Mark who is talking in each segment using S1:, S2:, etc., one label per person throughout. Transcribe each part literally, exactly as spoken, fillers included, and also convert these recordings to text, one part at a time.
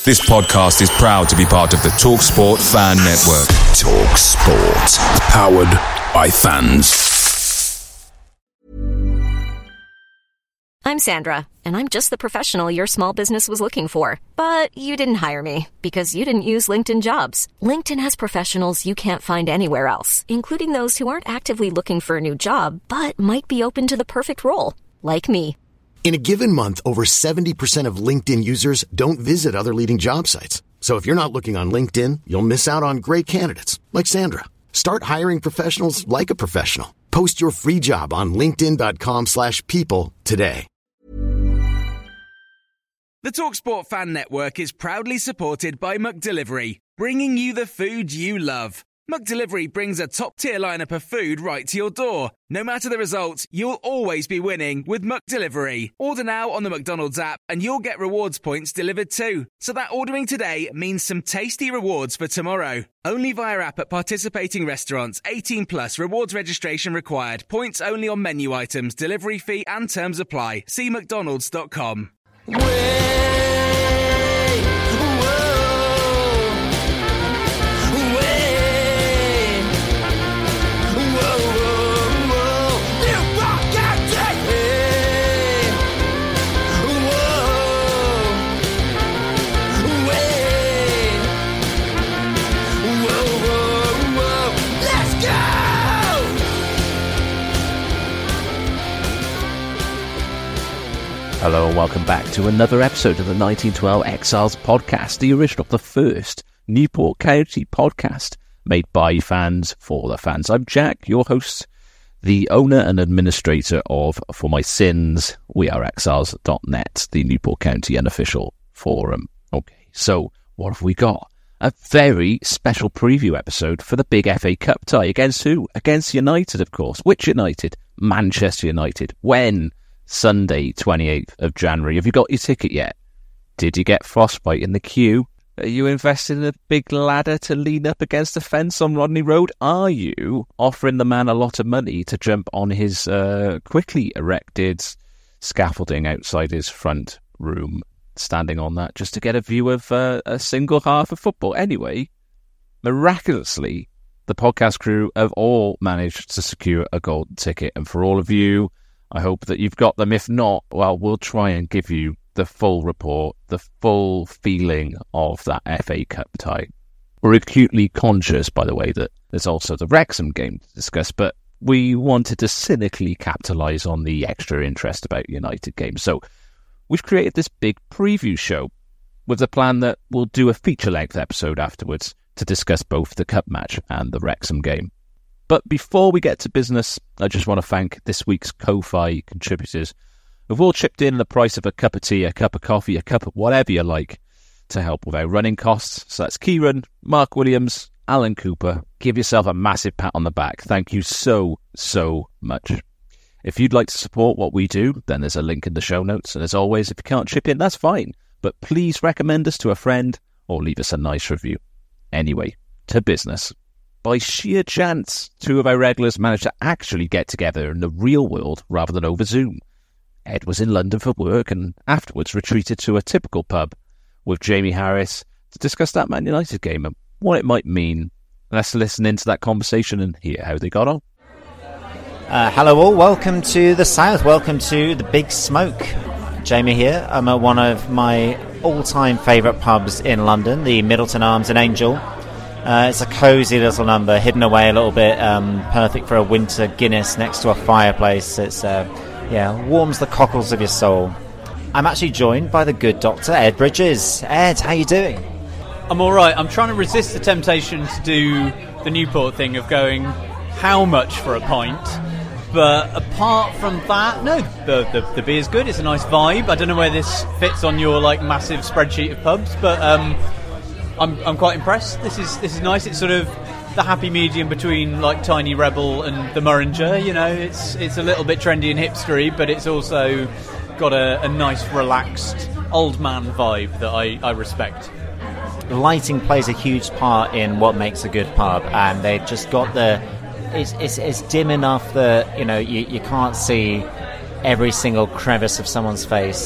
S1: This podcast is proud to be part of the TalkSport Fan Network.
S2: TalkSport. Powered by fans.
S3: I'm Sandra, and I'm just the professional your small business was looking for. But you didn't hire me because you didn't use LinkedIn Jobs. LinkedIn has professionals you can't find anywhere else, including those who aren't actively looking for a new job, but might be open to the perfect role, like me.
S4: In a given month, over seventy percent of LinkedIn users don't visit other leading job sites. So if you're not looking on LinkedIn, you'll miss out on great candidates like Sandra. Start hiring professionals like a professional. Post your free job on linkedin.com slash people today.
S5: The TalkSport Fan Network is proudly supported by McDelivery, bringing you the food you love. McDelivery brings a top-tier lineup of food right to your door. No matter the result, you'll always be winning with McDelivery. Order now on the McDonald's app and you'll get rewards points delivered too. So that ordering today means some tasty rewards for tomorrow. Only via app at participating restaurants. eighteen plus rewards registration required. Points only on menu items. Delivery fee and terms apply. See mcdonalds dot com.
S6: Hello and welcome back to another episode of the nineteen twelve Exiles podcast, the original, the first Newport County podcast made by fans for the fans. I'm Jack, your host, the owner and administrator of For My Sins, we are exiles dot net, the Newport County unofficial forum. Okay, so what have we got? A very special preview episode for the big F A Cup tie. Against who? Against United, of course. Which United? Manchester United. When? Sunday, twenty-eighth of January. Have you got your ticket yet? Did you get frostbite in the queue? Are you invested in a big ladder to lean up against the fence on Rodney Road? Are you offering the man a lot of money to jump on his uh, quickly erected scaffolding outside his front room, standing on that just to get a view of uh, a single half of football? Anyway, miraculously, the podcast crew have all managed to secure a golden ticket, and for all of you, I hope that you've got them. If not, well, we'll try and give you the full report, the full feeling of that F A Cup tie. We're acutely conscious, by the way, that there's also the Wrexham game to discuss, but we wanted to cynically capitalise on the extra interest about United games. So we've created this big preview show with the plan that we'll do a feature-length episode afterwards to discuss both the Cup match and the Wrexham game. But before we get to business, I just want to thank this week's Ko-Fi contributors who've all chipped in the price of a cup of tea, a cup of coffee, a cup of whatever you like to help with our running costs. So that's Kieran, Mark Williams, Alan Cooper. Give yourself a massive pat on the back. Thank you so, so much. If you'd like to support what we do, then there's a link in the show notes. And as always, if you can't chip in, that's fine. But please recommend us to a friend or leave us a nice review. Anyway, to business. By sheer chance, two of our regulars managed to actually get together in the real world rather than over Zoom. Ed was in London for work and afterwards retreated to a typical pub with Jamie Harris to discuss that Man United game and what it might mean. Let's listen into that conversation and hear how they got on.
S7: Uh, hello all, welcome to the South, welcome to the Big Smoke. Jamie here. I'm at one of my all-time favourite pubs in London, the Middleton Arms in Angel. Uh, it's a cosy little number, hidden away a little bit, um, perfect for a winter Guinness next to a fireplace. It's, uh, yeah, warms the cockles of your soul. I'm actually joined by the good Doctor Ed Bridges. Ed, how you doing?
S8: I'm alright. I'm trying to resist the temptation to do the Newport thing of going, how much for a pint? But apart from that, no, the, the, the beer's good. It's a nice vibe. I don't know where this fits on your like massive spreadsheet of pubs, but... Um, I'm I'm quite impressed. This is this is nice. It's sort of the happy medium between like Tiny Rebel and the Murringer. You know, it's it's a little bit trendy and hipstery, but it's also got a, a nice, relaxed old man vibe that I, I respect.
S7: Lighting plays a huge part in what makes a good pub, and they've just got the. It's it's, it's dim enough that you know you, you can't see every single crevice of someone's face.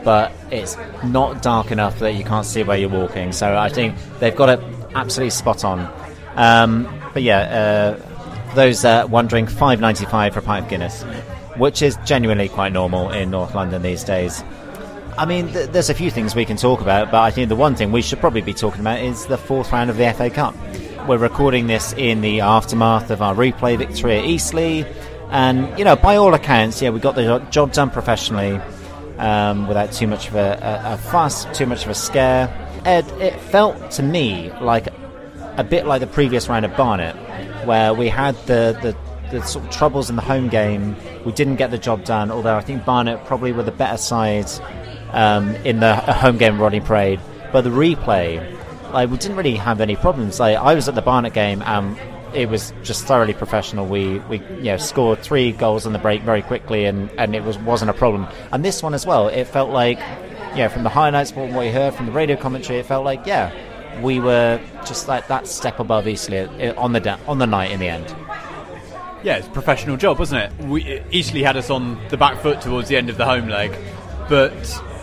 S7: but it's not dark enough that you can't see where you're walking. So I think they've got it absolutely spot on. Um, but yeah, uh, for those uh, wondering, five ninety-five for a pint of Guinness, which is genuinely quite normal in North London these days. I mean, th- there's a few things we can talk about, but I think the one thing we should probably be talking about is the fourth round of the F A Cup. We're recording this in the aftermath of our replay victory at Eastleigh, and, you know, by all accounts, yeah, we got the job done professionally, um, without too much of a, a, a fuss, too much of a scare. Ed, it felt to me like a bit like the previous round of Barnet, where we had the, the, the sort of troubles in the home game. We didn't get the job done, although I think Barnet probably were the better side um, in the home game of Rodney Parade. But the replay, like, we didn't really have any problems. Like, I was at the Barnet game, and it was just thoroughly professional. We we you know scored three goals on the break very quickly, and, and it was wasn't a problem. And this one as well, it felt like, yeah, from the highlights, from what we heard from the radio commentary, it felt like, yeah, we were just like that step above Eastleigh on the da- on the night in the end.
S8: Yeah, it's a professional job, wasn't it? We, Eastleigh had us on the back foot towards the end of the home leg, but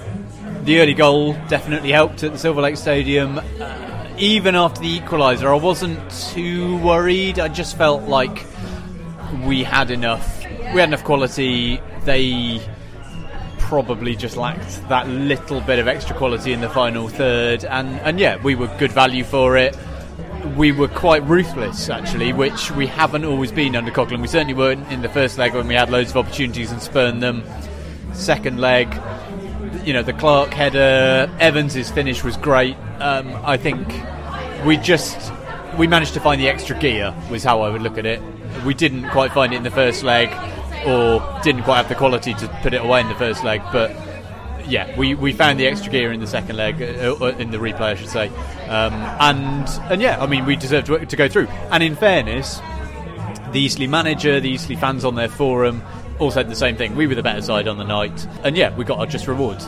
S8: the early goal definitely helped at the Silver Lake Stadium. Uh, even after the equaliser, I wasn't too worried. I just felt like we had enough. We had enough quality. They probably just lacked that little bit of extra quality in the final third, and, and yeah, we were good value for it. We were quite ruthless, actually, which we haven't always been under Coughlan. We certainly weren't in the first leg when we had loads of opportunities and spurned them. Second leg, you know, the Clark header, Evans' finish was great. Um, I think we just we managed to find the extra gear, was how I would look at it. We didn't quite find it in the first leg, or didn't quite have the quality to put it away in the first leg, but yeah, we, we found the extra gear in the second leg, uh, in the replay I should say, um, and and yeah, I mean, we deserved to, to go through. And in fairness, the Eastleigh manager, the Eastleigh fans on their forum all said the same thing. We were the better side on the night, and yeah, we got our just rewards.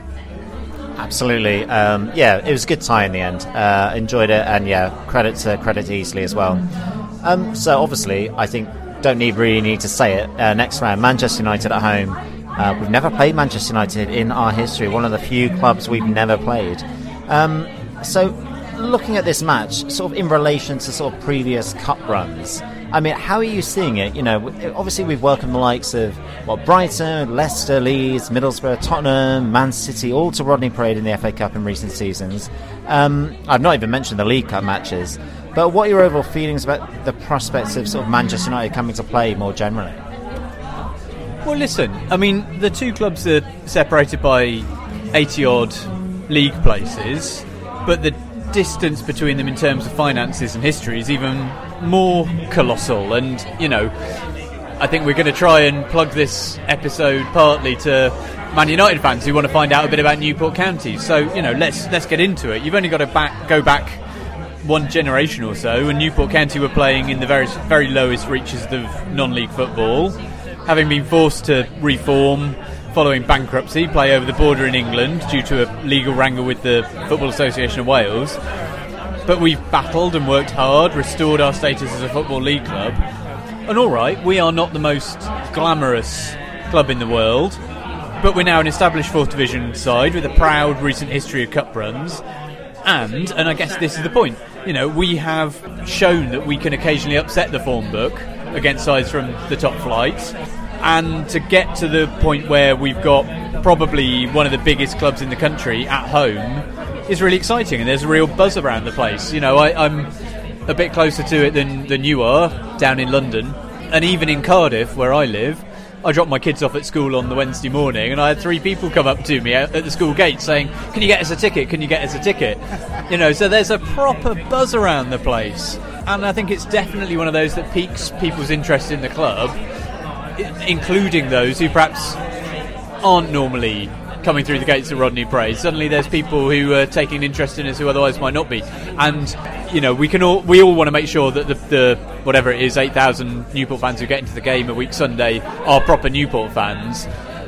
S7: Absolutely, um, yeah, it was a good tie in the end. Uh, enjoyed it, and yeah, credit to credit to Eastleigh as well. Um, so obviously, I think don't need really need to say it. Uh, next round, Manchester United at home. Uh, we've never played Manchester United in our history. One of the few clubs we've never played. Um, so, looking at this match, sort of in relation to sort of previous cup runs, I mean, how are you seeing it? You know, obviously we've welcomed the likes of what Brighton, Leicester, Leeds, Middlesbrough, Tottenham, Man City, all to Rodney Parade in the F A Cup in recent seasons. Um, I've not even mentioned the League Cup matches. But what are your overall feelings about the prospects of sort of Manchester United coming to play more generally?
S8: Well, listen, I mean, the two clubs are separated by eighty-odd league places, but the distance between them in terms of finances and history is even more colossal. And, you know, I think we're going to try and plug this episode partly to Man United fans who want to find out a bit about Newport County. So, you know, let's let's get into it. You've only got to back, go back one generation or so, and Newport County were playing in the very, very lowest reaches of non-league football, having been forced to reform following bankruptcy, play over the border in England due to a legal wrangle with the Football Association of Wales. But we've battled and worked hard, restored our status as a Football League club. And all right, we are not the most glamorous club in the world, but we're now an established fourth division side with a proud recent history of cup runs. And, and I guess this is the point, you know, we have shown that we can occasionally upset the form book against sides from the top flights, and to get to the point where we've got probably one of the biggest clubs in the country at home is really exciting, and there's a real buzz around the place. You know, I, I'm a bit closer to it than, than you are down in London, and even in Cardiff where I live, I dropped my kids off at school on the Wednesday morning, and I had three people come up to me at the school gate saying, "Can you get us a ticket? Can you get us a ticket?" You know, so there's a proper buzz around the place, and I think it's definitely one of those that piques people's interest in the club, including those who perhaps aren't normally coming through the gates of Rodney Parade. Suddenly there's people who are taking an interest in us who otherwise might not be. And, you know, we can all we all want to make sure that the, the whatever it is, eight thousand Newport fans who get into the game a week Sunday are proper Newport fans.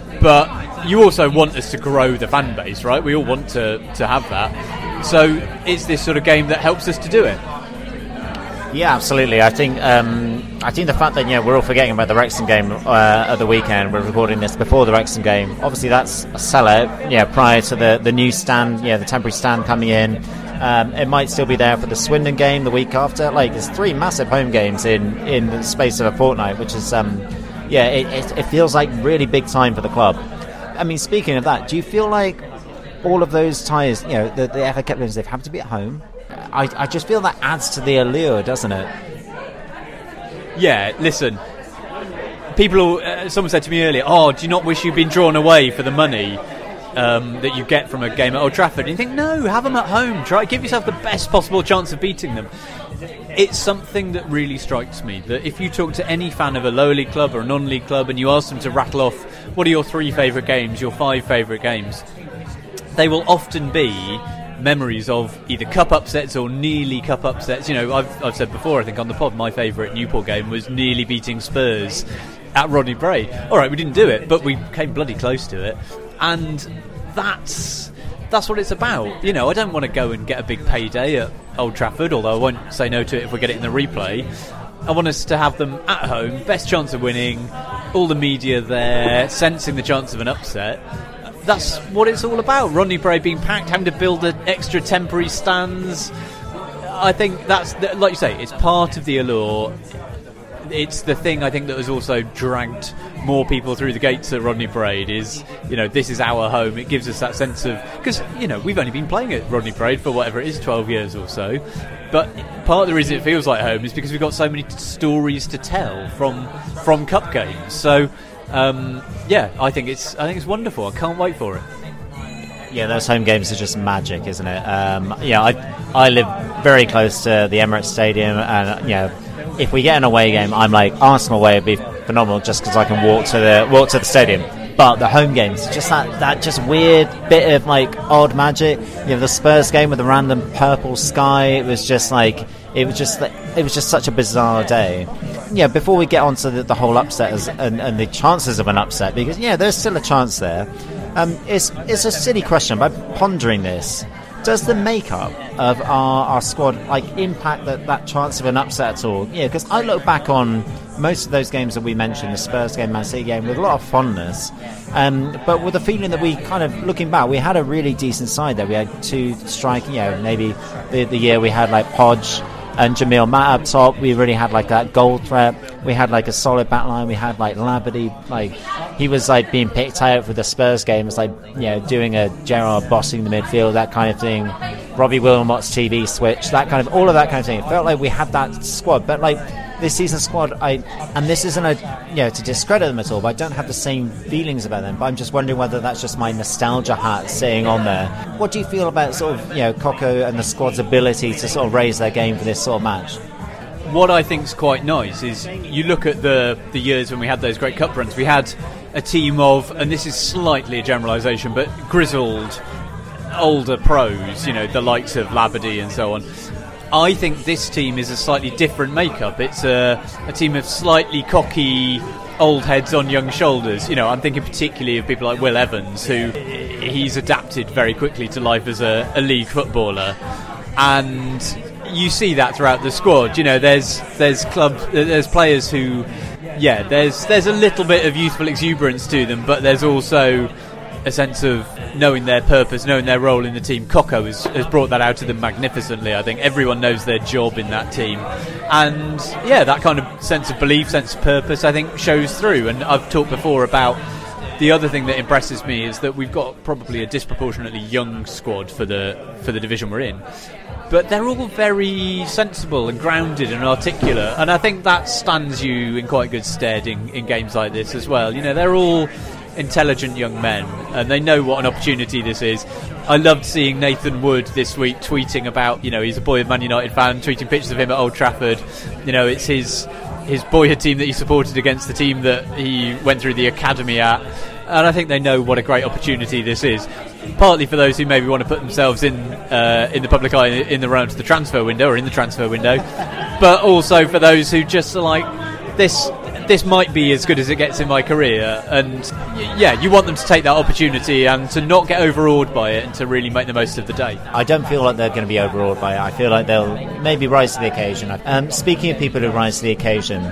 S8: But you also want us to grow the fan base, right? We all want to, to have that. So it's this sort of game that helps us to do it.
S7: Yeah, absolutely. I think um, I think the fact that you know we're all forgetting about the Wrexham game uh, at the weekend. We're recording this before the Wrexham game. Obviously, that's a sellout. Yeah, prior to the, the new stand, yeah, the temporary stand coming in. Um, it might still be there for the Swindon game the week after. Like, there's three massive home games in, in the space of a fortnight, which is um, yeah, it, it, it feels like really big time for the club. I mean, speaking of that, do you feel like all of those ties, you know, the, the F A Cup games, they've had to be at home? I, I just feel that adds to the allure, doesn't it?
S8: Yeah, listen. People, uh, someone said to me earlier, oh, do you not wish you'd been drawn away for the money um, that you get from a game at Old Trafford? And you think, no, have them at home. Try, give yourself the best possible chance of beating them. It's something that really strikes me, that if you talk to any fan of a lower league club or a non-league club and you ask them to rattle off, what are your three favourite games, your five favourite games, they will often be memories of either cup upsets or nearly cup upsets. You know, I've, I've said before, I think on the pod, my favourite Newport game was nearly beating Spurs at Rodney Bray. All right, we didn't do it, but we came bloody close to it, and that's that's what it's about. You know, I don't want to go and get a big payday at Old Trafford, although I won't say no to it if we get it in the replay. I want us to have them at home, best chance of winning, all the media there, sensing the chance of an upset. That's what it's all about. Rodney Bray being packed, having to build an extra temporary stands. I think that's, the, like you say, it's part of the allure. It's the thing I think that has also dragged more people through the gates at Rodney Parade is, you know, this is our home. It gives us that sense of, because, you know, we've only been playing at Rodney Parade for whatever it is, twelve years or so. But part of the reason it feels like home is because we've got so many t- stories to tell from from cup games. So, um, yeah, I think it's I think it's wonderful. I can't wait for it.
S7: Yeah, those home games are just magic, isn't it? Um, yeah, I I live very close to the Emirates Stadium, and you know, if we get an away game, I'm like, Arsenal away would be phenomenal just because I can walk to the walk to the stadium. But the home games, just that, that just weird bit of like odd magic. You know, the Spurs game with the random purple sky. It was just like it was just it was just such a bizarre day. Yeah, before we get on to the, the whole upset as, and, and the chances of an upset, because yeah, there's still a chance there. Um, it's it's a silly question, but pondering this. Does the makeup of our, our squad like impact that, that chance of an upset at all? Yeah, because I look back on most of those games that we mentioned, the Spurs game, Man City game, with a lot of fondness, um, but with the feeling that we kind of, looking back, we had a really decent side there. We had two striking, you know, maybe the, the year we had like Podge and Jamil Matt up top. We really had like that goal threat. We had like a solid back line. We had like Labadie, like he was like being picked out for the Spurs game. It's like, you know, doing a Gerrard bossing the midfield, that kind of thing. Robbie Wilmot's T V switch, that kind of, all of that kind of thing. It felt like we had that squad, but like this season's squad, I and this isn't a, you know, to discredit them at all, but I don't have the same feelings about them. But I'm just wondering whether that's just my nostalgia hat sitting on there. What do you feel about sort of, you know, Coco and the squad's ability to sort of raise their game for this sort of match?
S8: What I think is quite nice is you look at the the years when we had those great cup runs. We had a team of, and this is slightly a generalisation, but grizzled, older pros, you know, the likes of Labadie and so on. I think this team is a slightly different makeup. It's a, a team of slightly cocky old heads on young shoulders. You know, I'm thinking particularly of people like Will Evans, who he's adapted very quickly to life as a, a league footballer, and you see that throughout the squad. You know, there's there's club there's players who, yeah, there's there's a little bit of youthful exuberance to them, but there's also a sense of knowing their purpose, knowing their role in the team. Coco has, has brought that out of them magnificently. I think everyone knows their job in that team, and yeah, that kind of sense of belief, sense of purpose, I think shows through. And I've talked before about the other thing that impresses me is that we've got probably a disproportionately young squad for the for the division we're in, but they're all very sensible and grounded and articulate, and I think that stands you in quite good stead in, in games like this as well. You know, they're all intelligent young men, and they know what an opportunity this is. I loved seeing Nathan Wood this week tweeting about, you know, he's a boyhood Man United fan, tweeting pictures of him at Old Trafford. You know, it's his his boyhood team that he supported against the team that he went through the academy at, and I think they know what a great opportunity this is, partly for those who maybe want to put themselves in uh, in the public eye in the run to the transfer window or in the transfer window, but also for those who just are like, this this might be as good as it gets in my career, and y- yeah, you want them to take that opportunity and to not get overawed by it and to really make the most of the day.
S7: I don't feel like they're going to be overawed by it. I feel like they'll maybe rise to the occasion. Um, speaking of people who rise to the occasion,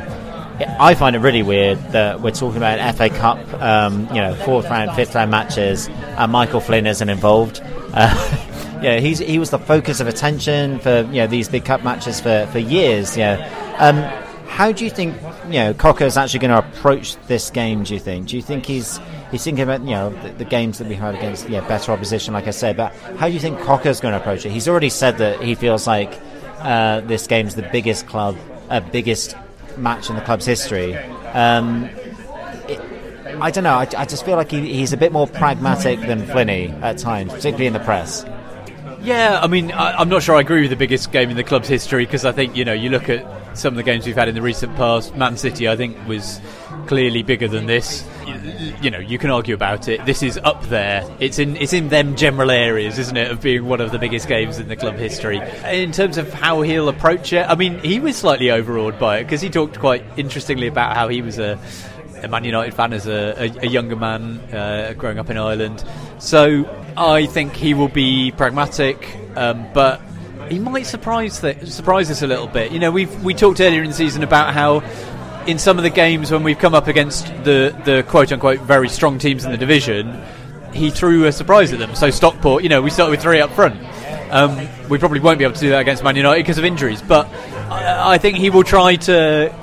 S7: I find it really weird that we're talking about an F A Cup, um, you know, fourth round, fifth round matches, and Michael Flynn isn't involved. Uh, yeah, he's he was the focus of attention for you know these big cup matches for, for years. Yeah, um, how do you think you know Cocker's actually going to approach this game? Do you think? Do you think he's he's thinking about you know the, the games that we had against yeah better opposition, like I said? But how do you think Cocker's going to approach it? He's already said that he feels like uh, this game's the biggest club, uh, biggest match in the club's history. Um, it, I don't know. I, I just feel like he, he's a bit more pragmatic than Flinney at times, particularly in the press.
S8: Yeah, I mean, I, I'm not sure I agree with the biggest game in the club's history, because I think, you know, you look at some of the games we've had in the recent past, Man City, I think, was clearly bigger than this. You, you know, you can argue about it. This is up there. It's in it's in them general areas, isn't it, of being one of the biggest games in the club history. In terms of how he'll approach it, I mean, he was slightly overawed by it, because he talked quite interestingly about how he was a a Man United fan as a, a, a younger man uh, growing up in Ireland. So I think he will be pragmatic, um, but he might surprise th- surprise us a little bit. You know, we we talked earlier in the season about how in some of the games when we've come up against the, the quote-unquote very strong teams in the division, he threw a surprise at them. So Stockport, you know, we started with three up front. Um, we probably won't be able to do that against Man United because of injuries, but I, I think he will try to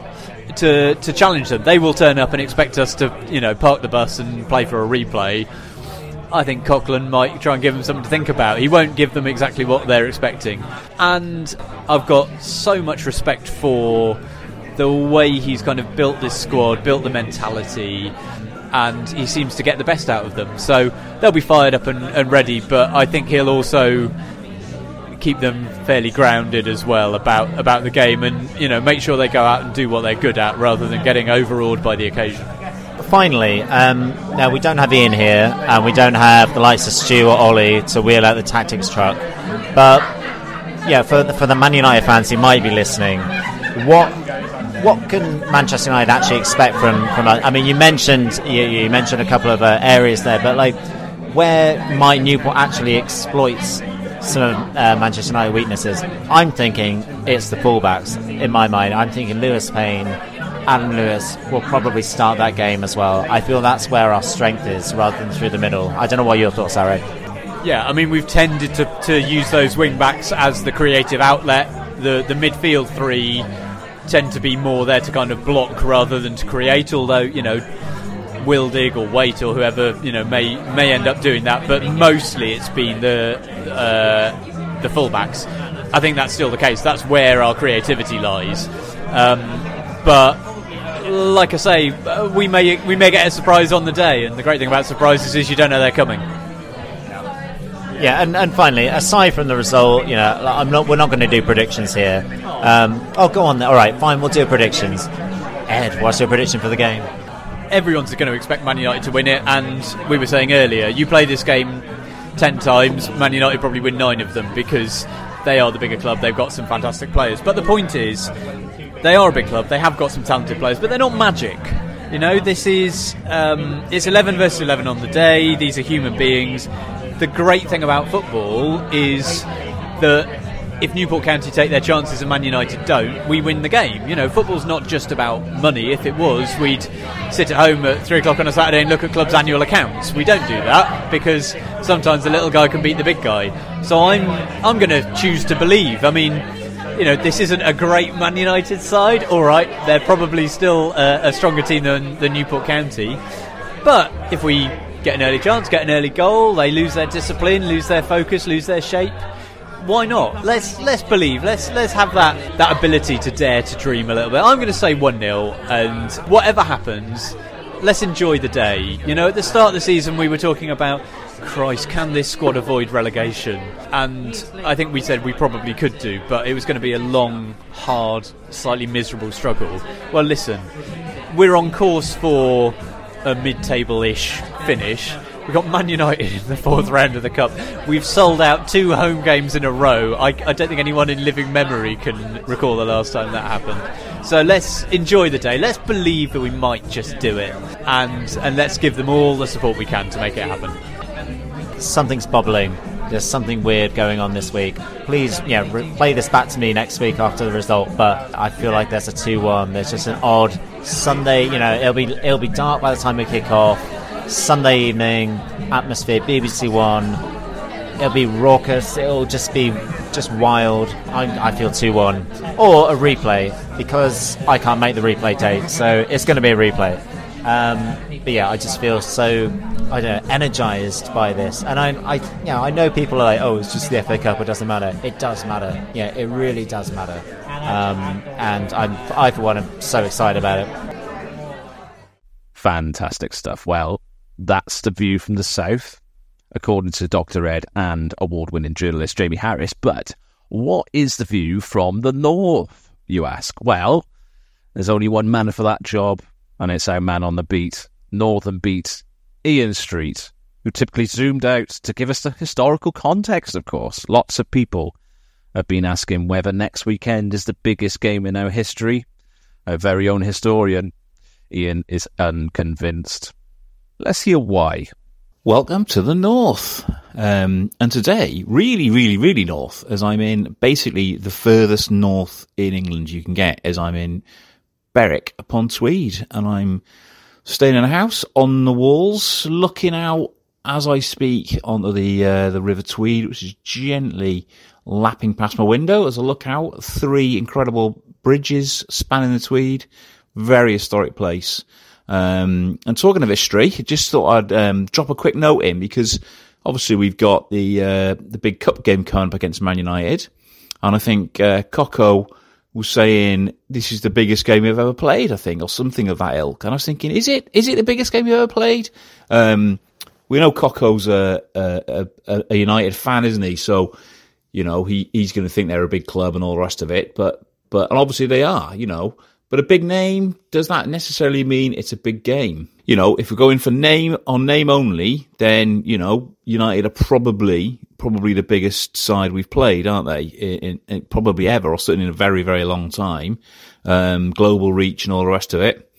S8: to to challenge them. They will turn up and expect us to, you know, park the bus and play for a replay. I think Coughlan might try and give them something to think about. He won't give them exactly what they're expecting. And I've got so much respect for the way he's kind of built this squad, built the mentality, and he seems to get the best out of them. So they'll be fired up and, and ready, but I think he'll also keep them fairly grounded as well about, about the game, and, you know, make sure they go out and do what they're good at rather than getting overawed by the occasion.
S7: Finally, um, now we don't have Ian here, and we don't have the likes of Stu or Ollie to wheel out the tactics truck, but yeah, for the, for the Man United fans who might be listening, what what can Manchester United actually expect from from? I mean, you mentioned you, you mentioned a couple of uh, areas there, but like, where might Newport actually exploit some of uh, Manchester United weaknesses? I'm thinking it's the fullbacks. In my mind, I'm thinking Lewis Payne, Adam Lewis will probably start that game as well. I feel that's where our strength is, rather than through the middle. I don't know what your thoughts are, Ed.
S8: Yeah, I mean, we've tended to, to use those wing backs as the creative outlet. The the midfield three tend to be more there to kind of block rather than to create, although, you know, Wildig or Waite or whoever, you know, may may end up doing that, but mostly it's been the uh, the fullbacks. I think that's still the case. That's where our creativity lies. Um, but like I say, we may we may get a surprise on the day, and the great thing about surprises is you don't know they're coming.
S7: Yeah, and, and finally, aside from the result, you know, I'm not. We're not going to do predictions here. Um, oh, go on. All right, fine. We'll do predictions. Ed, what's your prediction for the game?
S8: Everyone's going to expect Man United to win it, and we were saying earlier, you play this game ten times, Man United probably win nine of them because they are the bigger club. They've got some fantastic players. But the point is, they are a big club. They have got some talented players, but they're not magic. You know, this is um, it's eleven versus eleven on the day. These are human beings. The great thing about football is that if Newport County take their chances and Man United don't, we win the game. You know, football's not just about money. If it was, we'd sit at home at three o'clock on a Saturday and look at clubs' annual accounts. We don't do that because sometimes the little guy can beat the big guy. So I'm I'm going to choose to believe. I mean, you know, this isn't a great Man United side. All right, they're probably still a, a stronger team than, than Newport County. But if we get an early chance, get an early goal, they lose their discipline, lose their focus, lose their shape, why not? Let's let's believe. Let's let's have that, that ability to dare to dream a little bit. I'm going to say one nil, and whatever happens, let's enjoy the day. You know, at the start of the season we were talking about, Christ, can this squad avoid relegation? And I think we said we probably could do, but it was going to be a long, hard, slightly miserable struggle. Well, listen, we're on course for a mid-table-ish finish. we got Man United in the fourth round of the Cup. We've sold out two home games in a row. I, I don't think anyone in living memory can recall the last time that happened. So let's enjoy the day. Let's believe that we might just do it, and and let's give them all the support we can to make it happen.
S7: Something's bubbling. There's something weird going on this week. Please, yeah, re- play this back to me next week after the result. But I feel like there's a two one. There's just an odd Sunday. You know, it'll be it'll be dark by the time we kick off. Sunday evening atmosphere, B B C One. It'll be raucous. It'll just be just wild. I, I feel two one or a replay because I can't make the replay date, so it's going to be a replay. Um, but yeah, I just feel so, I don't know, energised by this. And I, I, yeah, I know people are like, oh, it's just the F A Cup, it doesn't matter. It does matter. Yeah, it really does matter. Um, and I'm, I, for one, am so excited about it.
S6: Fantastic stuff. Well, that's the view from the south, according to Doctor Ed and award-winning journalist Jamie Harris. But what is the view from the north, you ask? Well, there's only one man for that job, and it's our man on the beat, Northern Beat, Ian Street, who typically zoomed out to give us the historical context, of course. Lots of people have been asking whether next weekend is the biggest game in our history. Our very own historian, Ian, is unconvinced. Let's hear why.
S9: Welcome to the north. Um, and today, really, really, really north, as I'm in basically the furthest north in England you can get, as I'm in Berwick upon Tweed, and I'm staying in a house on the walls, looking out as I speak onto the uh, the River Tweed, which is gently lapping past my window as I look out. Three incredible bridges spanning the Tweed, very historic place. Um, and talking of history, I just thought I'd um, drop a quick note in because obviously we've got the uh, the big cup game coming up against Man United, and I think uh, Coco was saying this is the biggest game we've ever played, I think, or something of that ilk. And I was thinking, is it? Is it the biggest game you've ever played? Um, we know Coco's a, a, a, a United fan, isn't he? So, you know, he, he's going to think they're a big club and all the rest of it. But, but, and obviously they are, you know. But a big name, does that necessarily mean it's a big game? You know, if we're going for name on name only, then, you know, United are probably, probably the biggest side we've played, aren't they? In, in, in probably ever, or certainly in a very, very long time. Um, global reach and all the rest of it.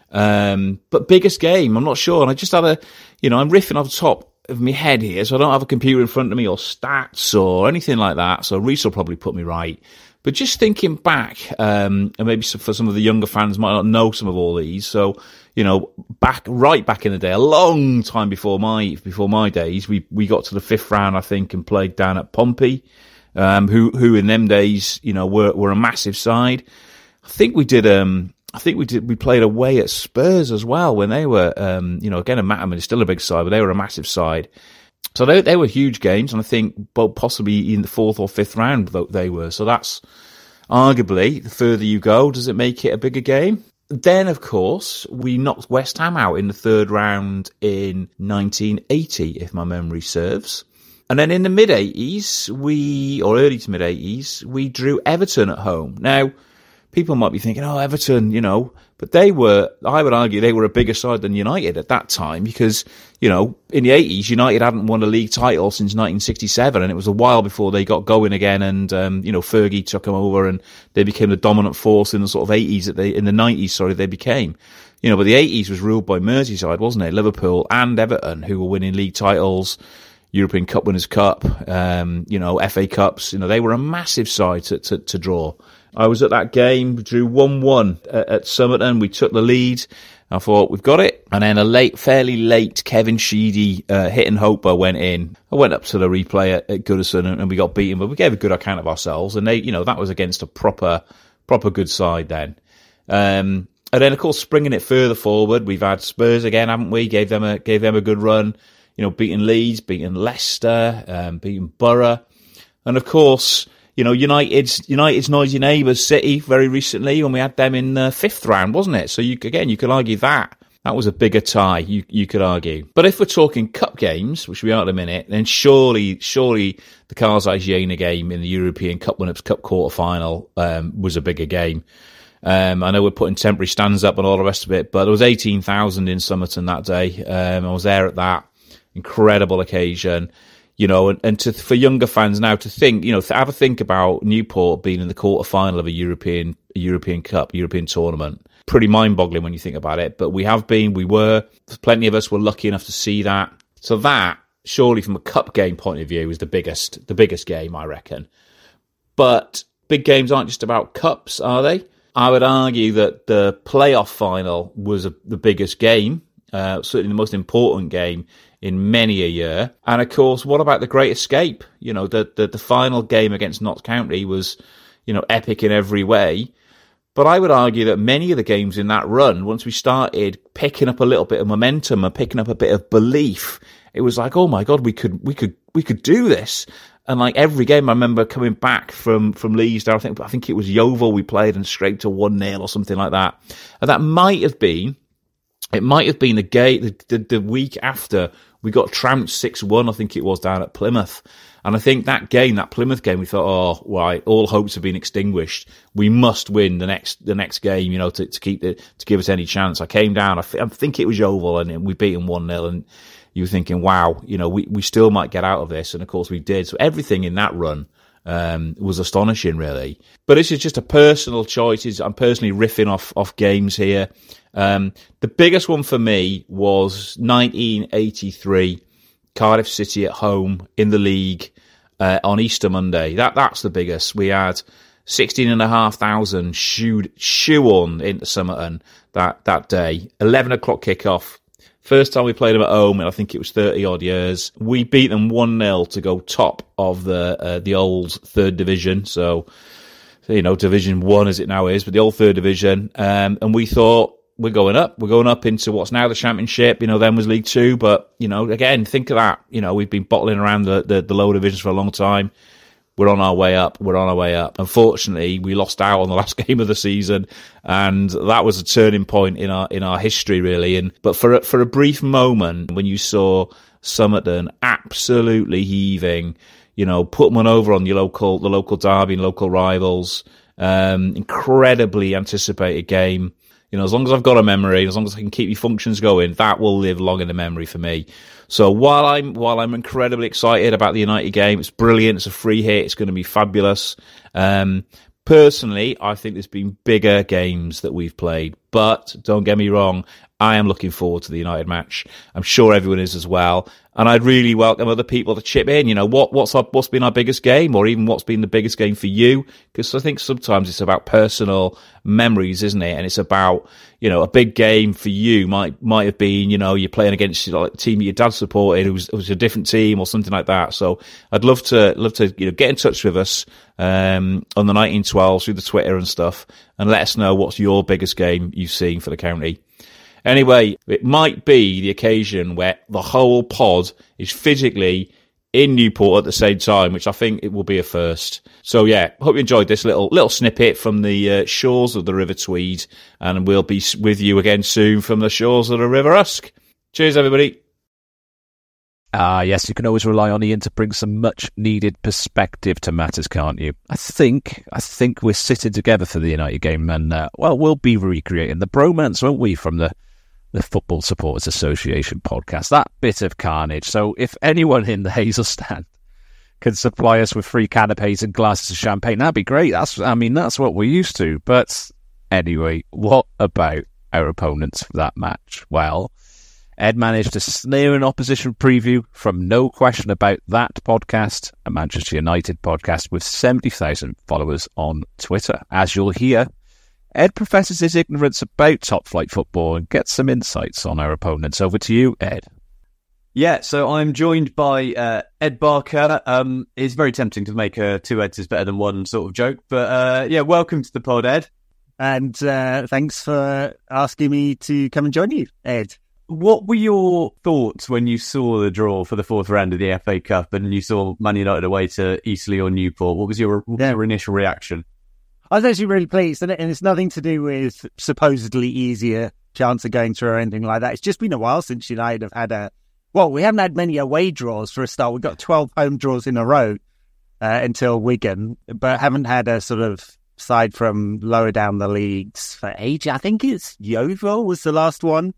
S9: Um, but biggest game, I'm not sure. And I just had a, you know, I'm riffing off the top of my head here, so I don't have a computer in front of me or stats or anything like that. So Reese will probably put me right. But just thinking back, um, and maybe for some of the younger fans might not know some of all these. So, you know, back, right back in the day, a long time before my, before my days, we, we got to the fifth round, I think, and played down at Pompey, um, who, who in them days, you know, were, were a massive side. I think we did, um, I think we did, we played away at Spurs as well when they were, um, you know, again, a Matterman is still a big side, but they were a massive side. So they they were huge games, and I think possibly in the fourth or fifth round they were. So that's arguably, the further you go, does it make it a bigger game? Then, of course, we knocked West Ham out in the third round in nineteen eighty, if my memory serves. And then in the mid-eighties, we, or early to mid-eighties, we drew Everton at home. Now, people might be thinking, oh, Everton, you know, but they were, I would argue, they were a bigger side than United at that time because, you know, in the eighties, United hadn't won a league title since nineteen sixty-seven, and it was a while before they got going again, and, um, you know, Fergie took them over and they became the dominant force in the sort of eighties, that they, in the nineties, sorry, they became. You know, but the eighties was ruled by Merseyside, wasn't it? Liverpool and Everton, who were winning league titles, European Cup Winners' Cup, um, you know, F A Cups, you know, they were a massive side to, to, to draw. I was at that game, we drew one one at, at Somerton. We took the lead. I thought, we've got it. And then a late, fairly late Kevin Sheedy uh, hit and hoper went in. I went up to the replay at, at Goodison and, and we got beaten, but we gave a good account of ourselves. And they, you know, that was against a proper, proper good side then. Um, and then, of course, springing it further forward, we've had Spurs again, haven't we? Gave them a, gave them a good run. You know, beating Leeds, beating Leicester, um, beating Borough. And of course, you know, United's, United's noisy neighbours, City, very recently, when we had them in the fifth round, wasn't it? So you, again, you could argue that. That was a bigger tie, you, you could argue. But if we're talking cup games, which we are in a minute, then surely, surely the Karzai Jena game in the European Cup Winners' Cup quarter-final, um, was a bigger game. Um, I know we're putting temporary stands up and all the rest of it, but there was eighteen thousand in Somerton that day. Um, I was there at that. incredible occasion. You know, and, and to, for younger fans now to think, you know, to have a think about Newport being in the quarter final of a European a European Cup, European tournament. Pretty mind-boggling when you think about it. But we have been, we were, plenty of us were lucky enough to see that. So that, surely from a cup game point of view, is the biggest, the biggest game, I reckon. But big games aren't just about cups, are they? I would argue that the playoff final was a, the biggest game, uh, certainly the most important game in many a year. And of course, what about the Great Escape? You know, the, the, the final game against Notts County was, you know, epic in every way. But I would argue that many of the games in that run, once we started picking up a little bit of momentum and picking up a bit of belief, it was like, oh my God, we could, we could, we could do this. And like every game, I remember coming back from, from Leesdale, I think, I think it was Yeovil we played and scraped to one nil or something like that. And that might have been, it might have been the game, the, the, the week after we got trounced six one, I think it was, down at Plymouth. And I think that game, that Plymouth game, we thought, oh, right, all hopes have been extinguished. We must win the next the next game, you know, to, to keep the, to give us any chance. I came down, I, th- I think it was Yeovil, and we beat them one nil, and you were thinking, wow, you know, we, we still might get out of this. And of course we did. So everything in that run um, was astonishing, really. But this is just a personal choice. I'm personally riffing off, off games here. Um, the biggest one for me was nineteen eighty-three. Cardiff City at home in the league uh, on Easter Monday. That that's the biggest. We had sixteen and a half thousand shooed shoe on into Somerton that that day. Eleven o'clock kickoff. First time we played them at home, and I think it was thirty odd years. We beat them one nil to go top of the uh, the old third division. So you know, Division One as it now is, but the old third division. Um, and we thought, we're going up. We're going up into what's now the Championship. You know, then was League Two. But, you know, again, think of that. You know, we've been bottling around the, the, the lower divisions for a long time. We're on our way up. We're on our way up. Unfortunately, we lost out on the last game of the season, and that was a turning point in our in our history, really. And but for a, for a brief moment, when you saw Somerton absolutely heaving, you know, put one over on your local the local derby and local rivals, um, incredibly anticipated game. You know, as long as I've got a memory, as long as I can keep your functions going, that will live long in the memory for me. So while I'm while I'm incredibly excited about the United game, it's brilliant. It's a free hit. It's going to be fabulous. Um, personally, I think there's been bigger games that we've played, but don't get me wrong, I am looking forward to the United match. I'm sure everyone is as well. And I'd really welcome other people to chip in. You know, what, what's our, what's been our biggest game, or even what's been the biggest game for you? Because I think sometimes it's about personal memories, isn't it? And it's about, you know, a big game for you might, might have been, you know, you're playing against, you know, like, a team your dad supported, who was, who was a different team or something like that. So I'd love to, love to, you know, get in touch with us, um, on the nineteen twelve through the Twitter and stuff, and let us know what's your biggest game you've seen for the county. Anyway, it might be the occasion where the whole pod is physically in Newport at the same time, which I think it will be a first. So yeah, hope you enjoyed this little little snippet from the uh, shores of the River Tweed, and we'll be with you again soon from the shores of the River Usk. Cheers, everybody.
S6: Ah, uh, yes, you can always rely on Ian to bring some much-needed perspective to matters, can't you? I think, I think we're sitting together for the United game, and uh, well, we'll be recreating the bromance, won't we, from the the Football Supporters Association podcast, that bit of carnage. So if anyone in the Hazel stand can supply us with free canapes and glasses of champagne, that'd be great. That's, I mean, that's what we're used to. But anyway, what about our opponents for that match? Well, Ed managed to snare an opposition preview from No Question About That podcast, a Manchester United podcast with seventy thousand followers on Twitter. As you'll hear, Ed professes his ignorance about top-flight football and gets some insights on our opponents. Over to you, Ed.
S8: Yeah, so I'm joined by uh, Ed Barker. Um, it's very tempting to make a two Eds is better than one sort of joke, but uh, yeah, welcome to the pod, Ed.
S10: And uh, thanks for asking me to come and join you, Ed.
S8: What were your thoughts when you saw the draw for the fourth round of the F A Cup and you saw Man United away to Eastleigh or Newport? What was your, what was your initial reaction?
S10: I was actually really pleased, and it's nothing to do with supposedly easier chance of going through or anything like that. It's just been a while since United have had a... Well, we haven't had many away draws for a start. We've got twelve home draws in a row uh, until Wigan, but haven't had a sort of side from lower down the leagues for ages. I think it's Yeovil was the last one.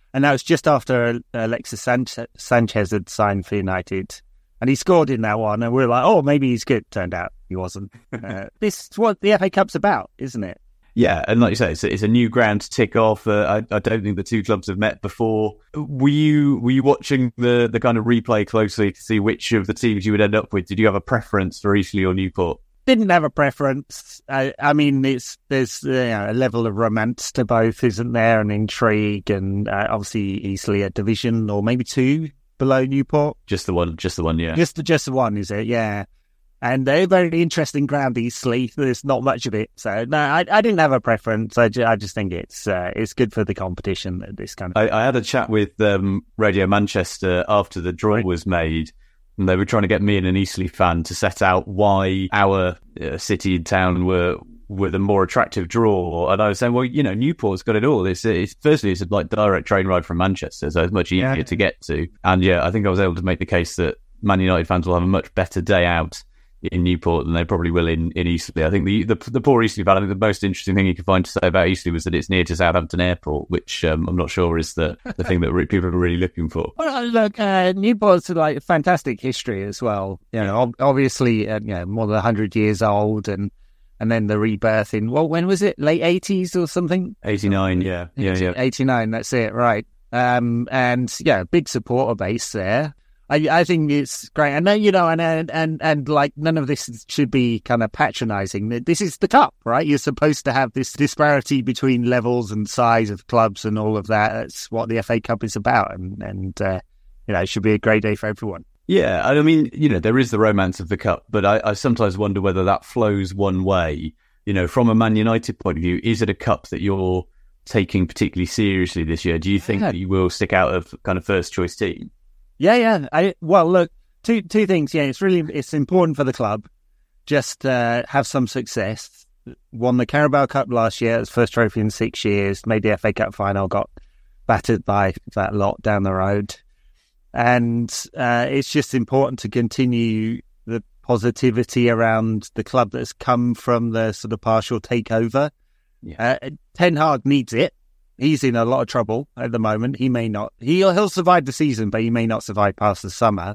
S10: And that was just after Alexis Sanchez, Sanchez had signed for United. And he scored in that one. And we were like, oh, maybe he's good. Turned out he wasn't. Uh, this is what the F A Cup's about, isn't it?
S11: Yeah, and like you say, it's a, it's a new ground to tick off. Uh, I, I don't think the two clubs have met before. Were you were you watching the, the kind of replay closely to see which of the teams you would end up with? Did you have a preference for Eastleigh or Newport?
S10: Didn't have a preference. I, I mean, it's there's you know, a level of romance to both, isn't there, and intrigue, and uh, obviously Eastleigh a division or maybe two below Newport.
S11: Just the one, just the one, yeah.
S10: Just the just the one, is it? Yeah. And they're very interesting ground, Eastleigh. There's not much of it, so no, I, I didn't have a preference. I, ju- I just think it's uh, it's good for the competition. This kind of.
S11: I, I had a chat with um, Radio Manchester after the draw was made. And they were trying to get me and an Eastleigh fan to set out why our uh, city and town were were the more attractive draw. And I was saying, well, you know, Newport's got it all. It's, it's firstly, it's a like direct train ride from Manchester, so it's much easier yeah. to get to. And yeah, I think I was able to make the case that Man United fans will have a much better day out in Newport than they probably will in, in Eastleigh. I think the, the the poor Eastleigh fan, I think the most interesting thing you could find to say about Eastleigh was that it's near to Southampton Airport, which um, I'm not sure is the, the thing that re- people are really looking for.
S10: Well, look, uh, Newport's like a fantastic history as well. You know, ob- obviously, uh, you know, more than one hundred years old, and and then the rebirth in, well, when was it? Late eighties or something?
S11: eighty-nine, yeah. yeah, yeah.
S10: eighty-nine, that's it, right. Um, and yeah, big supporter base there. I, I think it's great. And, you know, and, and, and, and like, none of this should be kind of patronizing. This is the cup, right? You're supposed to have this disparity between levels and size of clubs and all of that. That's what the F A Cup is about. And, and uh, you know, it should be a great day for everyone.
S11: Yeah, I mean, you know, there is the romance of the cup, but I, I sometimes wonder whether that flows one way. You know, from a Man United point of view, is it a cup that you're taking particularly seriously this year? Do you think yeah. that you will stick out of kind of first choice team?
S10: Yeah, yeah. I, well, look, two two things. Yeah, it's really it's important for the club. Just uh, have some success. Won the Carabao Cup last year. It was first trophy in six years. Made the F A Cup final. Got battered by that lot down the road. And uh, it's just important to continue the positivity around the club that's come from the sort of partial takeover. Yeah. Uh, Ten Hag needs it. He's in a lot of trouble at the moment. He may not. He'll he'll survive the season, but he may not survive past the summer.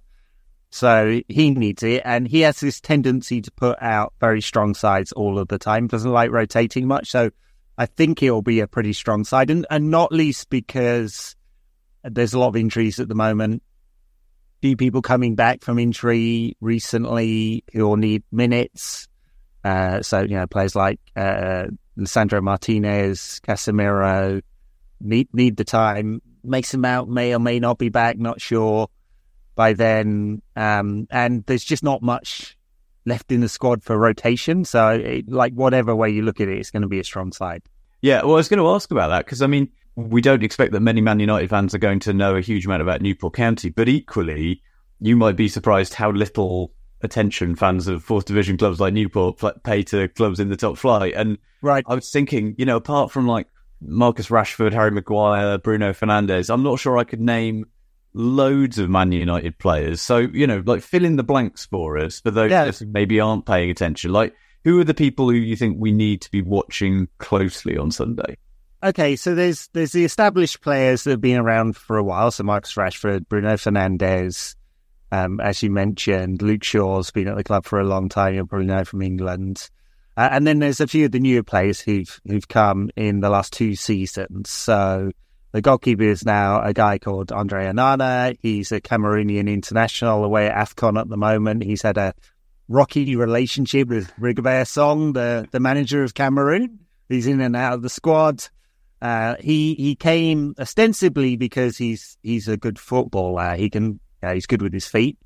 S10: So he needs it, and he has this tendency to put out very strong sides all of the time. Doesn't like rotating much, so I think it'll be a pretty strong side, and, and not least because there's a lot of injuries at the moment. Few people coming back from injury recently who will need minutes. Uh, so you know, players like uh, Lisandro Martinez, Casemiro. Need need the time. Mason Mount may or may not be back, not sure by then. Um, and there's just not much left in the squad for rotation. So, it, like, whatever way you look at it, it's going to be a strong side.
S11: Yeah, well, I was going to ask about that because, I mean, we don't expect that many Man United fans are going to know a huge amount about Newport County, but equally, you might be surprised how little attention fans of fourth division clubs like Newport pay to clubs in the top flight. And
S10: right.
S11: I was thinking, you know, apart from like Marcus Rashford, Harry Maguire, Bruno Fernandes, I'm not sure I could name loads of Man United players. So, you know, like fill in the blanks for us for those yeah. who maybe aren't paying attention. Like, who are the people who you think we need to be watching closely on Sunday?
S10: Okay, so there's there's the established players that have been around for a while. So Marcus Rashford, Bruno Fernandes, um, as you mentioned, Luke Shaw's been at the club for a long time. You'll probably know from England. Uh, and then there's a few of the newer players who've who've come in the last two seasons. So the goalkeeper is now a guy called Andre Onana. He's a Cameroonian international away at AFCON at the moment. He's had a rocky relationship with Rigobert Song, the, the manager of Cameroon. He's in and out of the squad. Uh, he he came ostensibly because he's he's a good footballer. He can uh, he's good with his feet,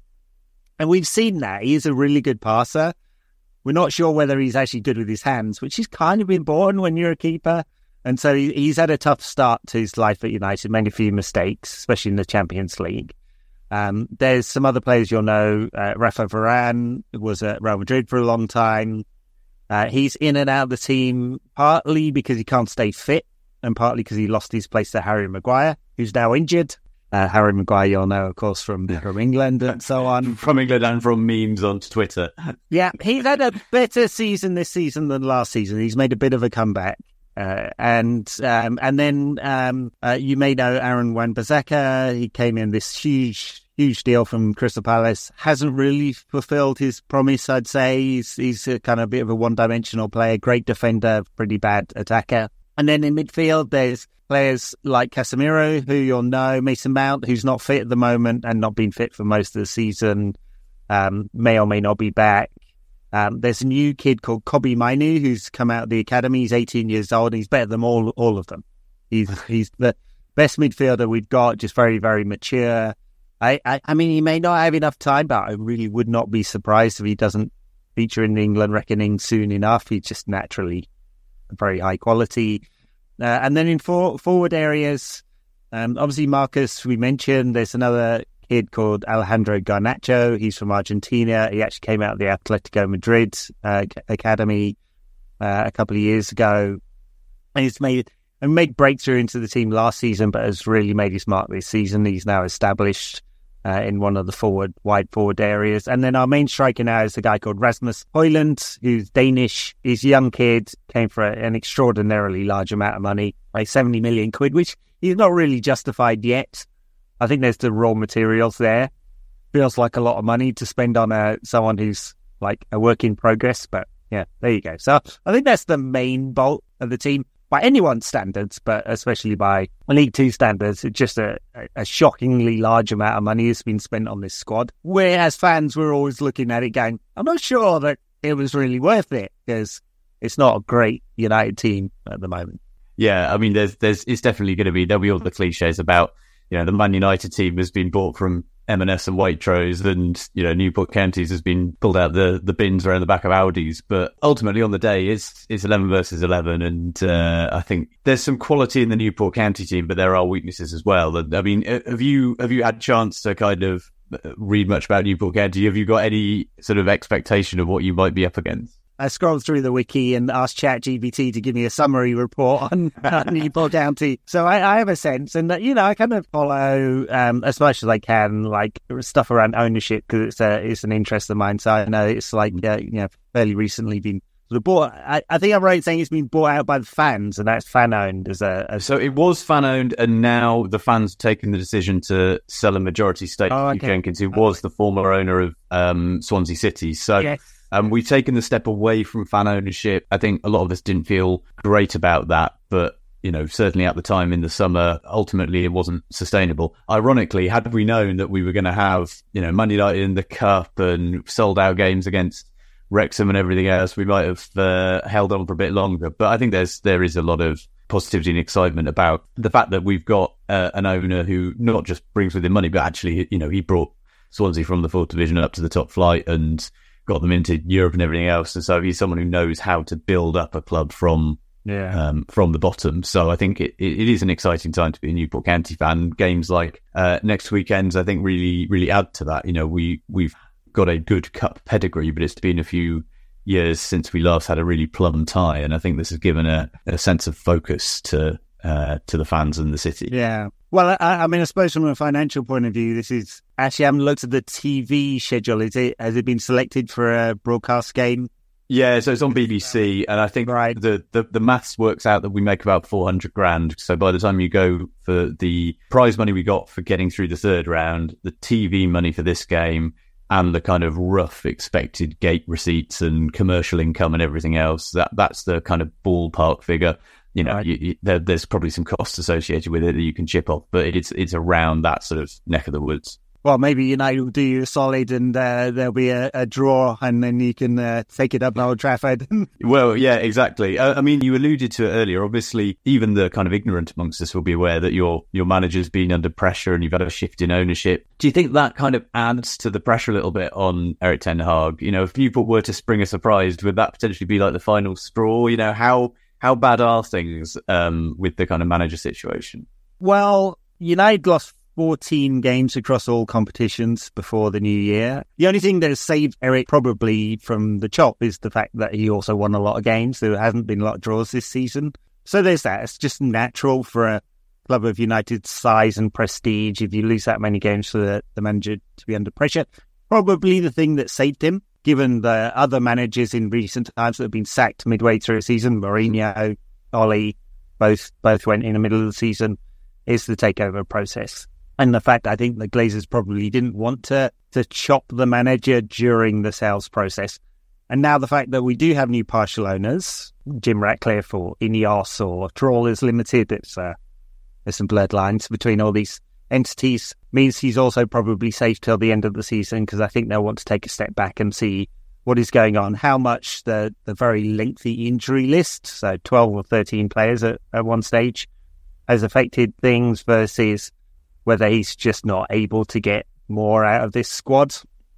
S10: and we've seen that he's a really good passer. We're not sure whether he's actually good with his hands, which is kind of important when you're a keeper. And so he, he's had a tough start to his life at United, made a few mistakes, especially in the Champions League. Um, there's some other players you'll know. Uh, Rafa Varane was at Real Madrid for a long time. Uh, he's in and out of the team partly because he can't stay fit and partly because he lost his place to Harry Maguire, who's now injured. Uh, Harry Maguire, you'll know, of course, from, from England and so on.
S11: From England and from memes on Twitter.
S10: Yeah, he's had a better season this season than last season. He's made a bit of a comeback. Uh, and um, and then um, uh, you may know Aaron Wan-Bissaka. He came in this huge, huge deal from Crystal Palace. Hasn't really fulfilled his promise, I'd say. He's, he's a kind of a bit of a one-dimensional player, great defender, pretty bad attacker. And then in midfield, there's players like Casemiro, who you'll know, Mason Mount, who's not fit at the moment and not been fit for most of the season, um, may or may not be back. Um, there's a new kid called Kobbie Mainoo who's come out of the academy. He's eighteen years old. And he's better than all all of them. He's he's the best midfielder we've got, just very, very mature. I, I, I mean, he may not have enough time, but I really would not be surprised if he doesn't feature in the England reckoning soon enough. He's just naturally very high quality. Uh, and then in for, forward areas, um, obviously Marcus, we mentioned, there's another kid called Alejandro Garnacho. He's from Argentina. He actually came out of the Atletico Madrid uh, academy uh, a couple of years ago. And he's made and made breakthrough into the team last season, but has really made his mark this season. He's now established uh, in one of the forward, wide forward areas. And then our main striker now is a guy called Rasmus Højlund, who's Danish. He's a young kid, came for an extraordinarily large amount of money, like seventy million quid, which he's not really justified yet. I think there's the raw materials there. Feels like a lot of money to spend on a, someone who's like a work in progress, but yeah, there you go. So I think that's the main bulk of the team by anyone's standards, but especially by League Two standards. It's just a, a shockingly large amount of money has been spent on this squad. Where as fans, we're always looking at it going, I'm not sure that it was really worth it because it's not a great United team at the moment.
S11: Yeah, I mean, there's, there's, it's definitely going to be, there'll be all the cliches about, you know, the Man United team has been bought from M and S and Waitrose, and, you know, Newport Counties has been pulled out the, the bins around the back of Audis. But ultimately on the day, it's, it's eleven versus eleven. And uh, I think there's some quality in the Newport County team, but there are weaknesses as well. I mean, have you have you had a chance to kind of read much about Newport County? Have you got any sort of expectation of what you might be up against?
S10: I scrolled through the wiki and asked ChatGPT to give me a summary report on Newport County. So I, I have a sense, and you know, I kind of follow um, as much as I can, like stuff around ownership because it's a, it's an interest of mine. So I know it's like uh, you know, fairly recently been sort of bought. I, I think I'm right saying it's been bought out by the fans, and that's fan owned as a. As
S11: so it was fan owned, and now the fans taken the decision to sell a majority stake
S10: oh,
S11: to
S10: okay.
S11: Jenkins, who was the former owner of um, Swansea City. So.
S10: Yes.
S11: Um, we've taken the step away from fan ownership. I think a lot of us didn't feel great about that, but, you know, certainly at the time in the summer, ultimately it wasn't sustainable. Ironically, had we known that we were going to have, you know, Man United in the Cup and sold out games against Wrexham and everything else, we might have uh, held on for a bit longer. But I think there's there is a lot of positivity and excitement about the fact that we've got uh, an owner who not just brings with him money, but actually, you know, he brought Swansea from the fourth division up to the top flight and got them into Europe and everything else. And so he's someone who knows how to build up a club from yeah. um, from the bottom. So I think it, it, it is an exciting time to be a Newport County fan. Games like uh, next weekend's, I think, really, really add to that. You know, we, we've got a good cup pedigree, but it's been a few years since we last had a really plum tie. And I think this has given a, a sense of focus to uh, to the fans and the city.
S10: Yeah. Well, I, I mean, I suppose from a financial point of view, this is actually, I haven't looked at the T V schedule. Is it, has it been selected for a broadcast game?
S11: Yeah, so it's on B B C, and I think right. the, the, the maths works out that we make about four hundred grand. So by the time you go for the prize money we got for getting through the third round, the T V money for this game, and the kind of rough expected gate receipts and commercial income and everything else, that that's the kind of ballpark figure. You know, right. you, you, there, there's probably some costs associated with it that you can chip off, but it's it's around that sort of neck of the woods.
S10: Well, maybe United will do you a solid and uh, there'll be a, a draw and then you can uh, take it up at Old Trafford.
S11: Well, yeah, exactly. Uh, I mean, you alluded to it earlier. Obviously, even the kind of ignorant amongst us will be aware that your your manager's been under pressure and you've had a shift in ownership. Do you think that kind of adds to the pressure a little bit on Erik ten Hag? You know, if Newport were to spring a surprise, would that potentially be like the final straw? You know, how how bad are things um, with the kind of manager situation?
S10: Well, United lost fourteen games across all competitions before the new year. The only thing that has saved Eric probably from the chop is the fact that he also won a lot of games. There hasn't been a lot of draws this season. So there's that. It's just natural for a club of United's size and prestige if you lose that many games for the, the manager to be under pressure. Probably the thing that saved him, given the other managers in recent times that have been sacked midway through a season, Mourinho, Ollie both both went in the middle of the season, is the takeover process. And the fact I think the Glazers probably didn't want to, to chop the manager during the sales process. And now the fact that we do have new partial owners, Jim Ratcliffe or Ineos or Trawlers Limited, it's, uh, there's some blurred lines between all these entities, means he's also probably safe till the end of the season, because I think they'll want to take a step back and see what is going on, how much the, the very lengthy injury list, so twelve or thirteen players at, at one stage, has affected things versus whether he's just not able to get more out of this squad.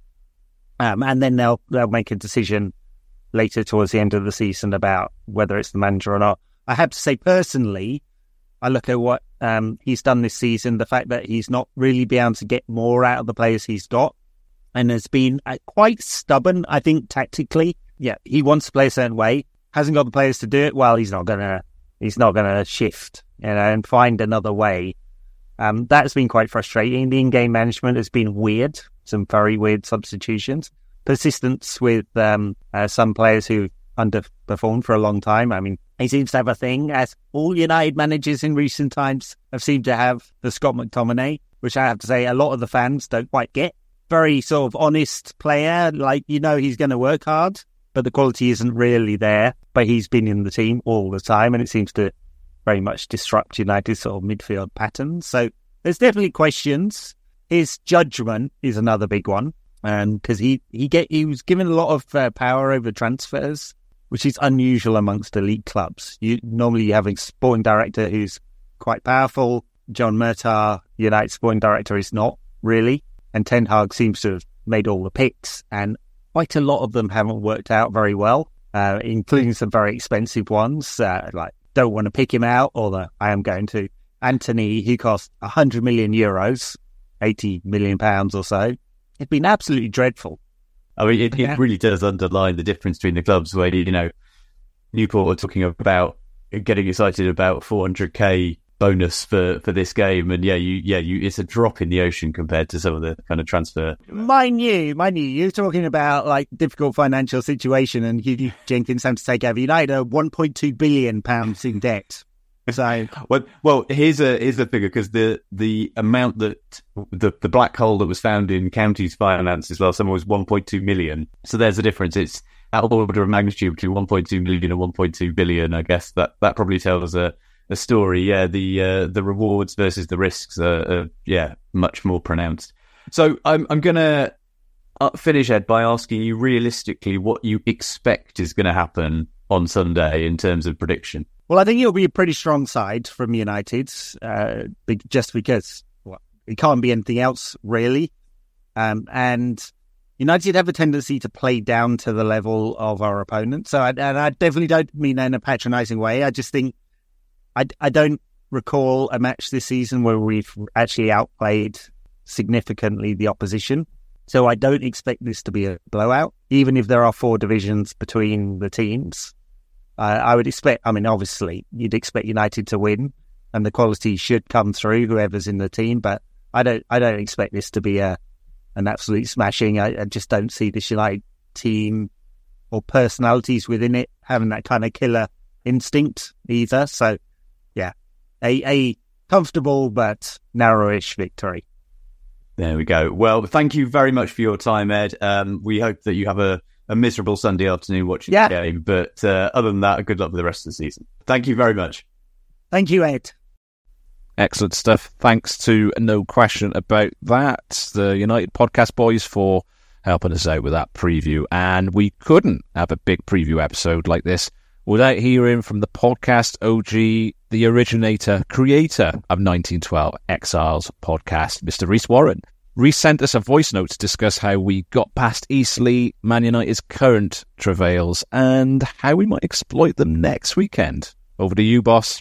S10: Um, and then they'll they'll make a decision later towards the end of the season about whether it's the manager or not. I have to say, personally, I look at what um, he's done this season, the fact that he's not really been able to get more out of the players he's got, and has been uh, quite stubborn, I think, tactically. Yeah, he wants to play a certain way, hasn't got the players to do it. Well, he's not gonna he's not gonna shift, you know, and find another way. Um, that's been quite frustrating. The in-game management has been weird, some very weird substitutions. Persistence with um, uh, some players who underperformed for a long time. I mean, he seems to have a thing, as all United managers in recent times have seemed to have, the Scott McTominay, which I have to say a lot of the fans don't quite get. Very sort of honest player, like, you know, he's going to work hard, but the quality isn't really there. But he's been in the team all the time, and it seems to very much disrupt United's sort of midfield patterns. So there's definitely questions. His judgment is another big one, because um, he he get he was given a lot of uh, power over transfers, which is unusual amongst elite clubs. You normally you have a sporting director who's quite powerful. John Murtagh, United sporting director, is not really, and Ten Hag seems to have made all the picks, and quite a lot of them haven't worked out very well, uh, including some very expensive ones, uh, like. Don't want to pick him out, although I am going to. Anthony, who cost one hundred million euros, eighty million pounds or so. It's been absolutely dreadful.
S11: I mean, it, it really does underline the difference between the clubs where, you know, Newport are talking about getting excited about four hundred k bonus for, for this game. And yeah, you yeah, you it's a drop in the ocean compared to some of the kind of transfer.
S10: Mind you, mind you, you're talking about like difficult financial situation, and Hugh Jenkins having to take over United are one point two billion pounds in debt. So,
S11: well, well, here's a here's the figure, because the the amount that the the black hole that was found in counties' finances last summer was one point two million. So there's a difference. It's out of order of magnitude between one point two million and one point two billion. I guess that that probably tells a. A story, yeah. The uh, the rewards versus the risks are, are, yeah, much more pronounced. So I'm I'm gonna finish, Ed, by asking you realistically what you expect is going to happen on Sunday in terms of prediction.
S10: Well, I think it'll be a pretty strong side from United, uh, just because well, it can't be anything else really, um, and United have a tendency to play down to the level of our opponents. So, I, and I definitely don't mean that in a patronising way. I just think. I, I don't recall a match this season where we've actually outplayed significantly the opposition. So I don't expect this to be a blowout, even if there are four divisions between the teams. Uh, I would expect, I mean, obviously, you'd expect United to win, and the quality should come through, whoever's in the team. But I don't I don't expect this to be a an absolute smashing. I, I just don't see this United team or personalities within it having that kind of killer instinct either. So, yeah, a, a comfortable but narrowish victory.
S11: There we go. Well, thank you very much for your time, Ed. Um, we hope that you have a, a miserable Sunday afternoon watching yeah. the game. But uh, other than that, good luck with the rest of the season. Thank you very much.
S10: Thank you, Ed.
S6: Excellent stuff. Thanks to No Question About That, the United Podcast Boys, for helping us out with that preview. And we couldn't have a big preview episode like this without hearing from the podcast O G, the originator, creator of nineteen twelve Exiles podcast, Mister Rhys Warren. Rhys sent us a voice note to discuss how we got past Eastleigh, Man United's current travails, and how we might exploit them next weekend. Over to you, boss.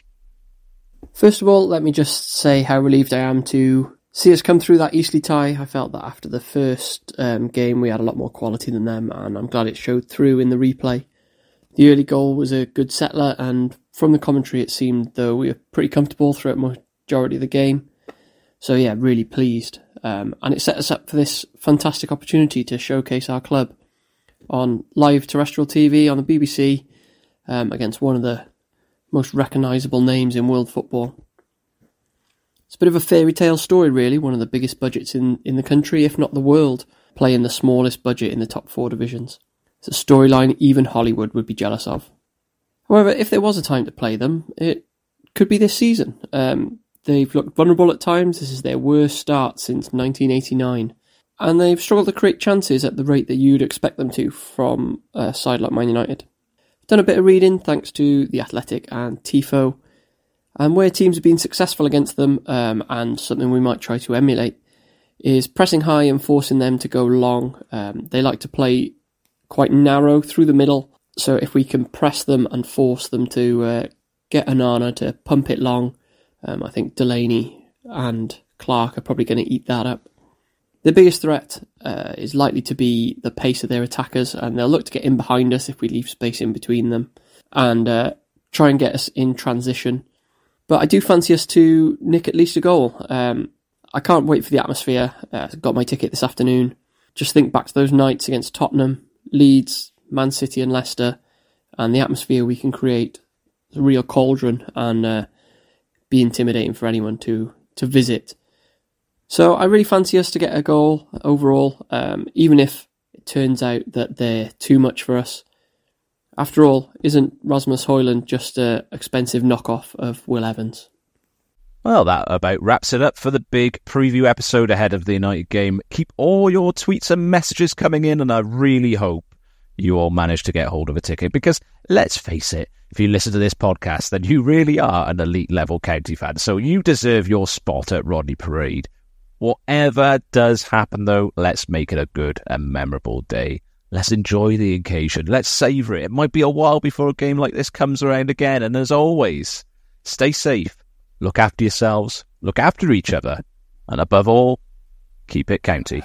S12: First of all, let me just say how relieved I am to see us come through that Eastleigh tie. I felt that after the first um, game we had a lot more quality than them, and I'm glad it showed through in the replay. The early goal was a good settler, and from the commentary it seemed though we were pretty comfortable throughout the majority of the game. So yeah, really pleased. Um, and it set us up for this fantastic opportunity to showcase our club on live terrestrial T V on the B B C um, against one of the most recognisable names in world football. It's a bit of a fairy tale story, really. One of the biggest budgets in, in the country, if not the world, playing the smallest budget in the top four divisions. It's a storyline even Hollywood would be jealous of. However, if there was a time to play them, it could be this season. Um, they've looked vulnerable at times. This is their worst start since nineteen eighty-nine. And they've struggled to create chances at the rate that you'd expect them to from a side like Man United. I've done a bit of reading thanks to The Athletic and Tifo, and where teams have been successful against them, um, and something we might try to emulate, is pressing high and forcing them to go long. Um, they like to play quite narrow through the middle, so if we can press them and force them to uh, get Onana to pump it long, um, I think Delaney and Clark are probably going to eat that up. The biggest threat uh, is likely to be the pace of their attackers, and they'll look to get in behind us if we leave space in between them, and uh, try and get us in transition. But I do fancy us to nick at least a goal. Um, I can't wait for the atmosphere. Uh, got my ticket this afternoon. Just think back to those nights against Tottenham, Leeds, Man City and Leicester, and the atmosphere we can create. It's a real cauldron, and uh, be intimidating for anyone to, to visit. So I really fancy us to get a goal overall, um, even if it turns out that they're too much for us. After all, isn't Rasmus Højlund just an expensive knockoff of Will Evans?
S6: Well, that about wraps it up for the big preview episode ahead of the United game. Keep all your tweets and messages coming in, and I really hope you all manage to get hold of a ticket, because let's face it, if you listen to this podcast, then you really are an elite level county fan, so you deserve your spot at Rodney Parade. Whatever does happen, though, let's make it a good and memorable day. Let's enjoy the occasion. Let's savour it. It might be a while before a game like this comes around again. And as always, stay safe, look after yourselves, look after each other, and above all, keep it county.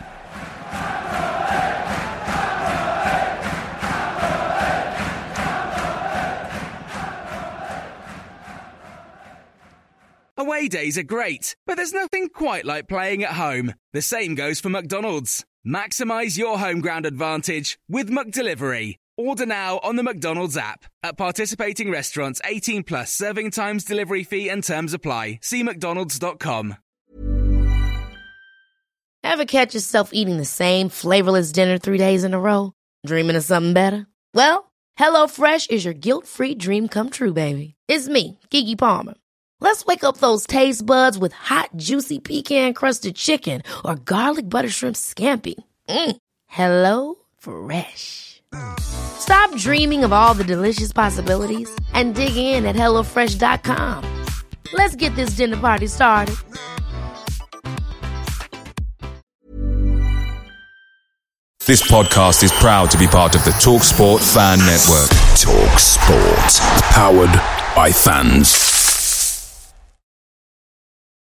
S5: Away days are great, but there's nothing quite like playing at home. The same goes for McDonald's. Maximise your home ground advantage with McDelivery. Order now on the McDonald's app. At participating restaurants, eighteen plus, serving times, delivery fee and terms apply. See mcdonalds dot com.
S13: Ever catch yourself eating the same flavourless dinner three days in a row? Dreaming of something better? Well, HelloFresh is your guilt-free dream come true, baby. It's me, Keke Palmer. Let's wake up those taste buds with hot, juicy pecan-crusted chicken or garlic butter shrimp scampi. Mm. Hello Fresh. Stop dreaming of all the delicious possibilities and dig in at hello fresh dot com. Let's get this dinner party started.
S1: This podcast is proud to be part of the TalkSport Fan Network.
S2: TalkSport. Powered by fans.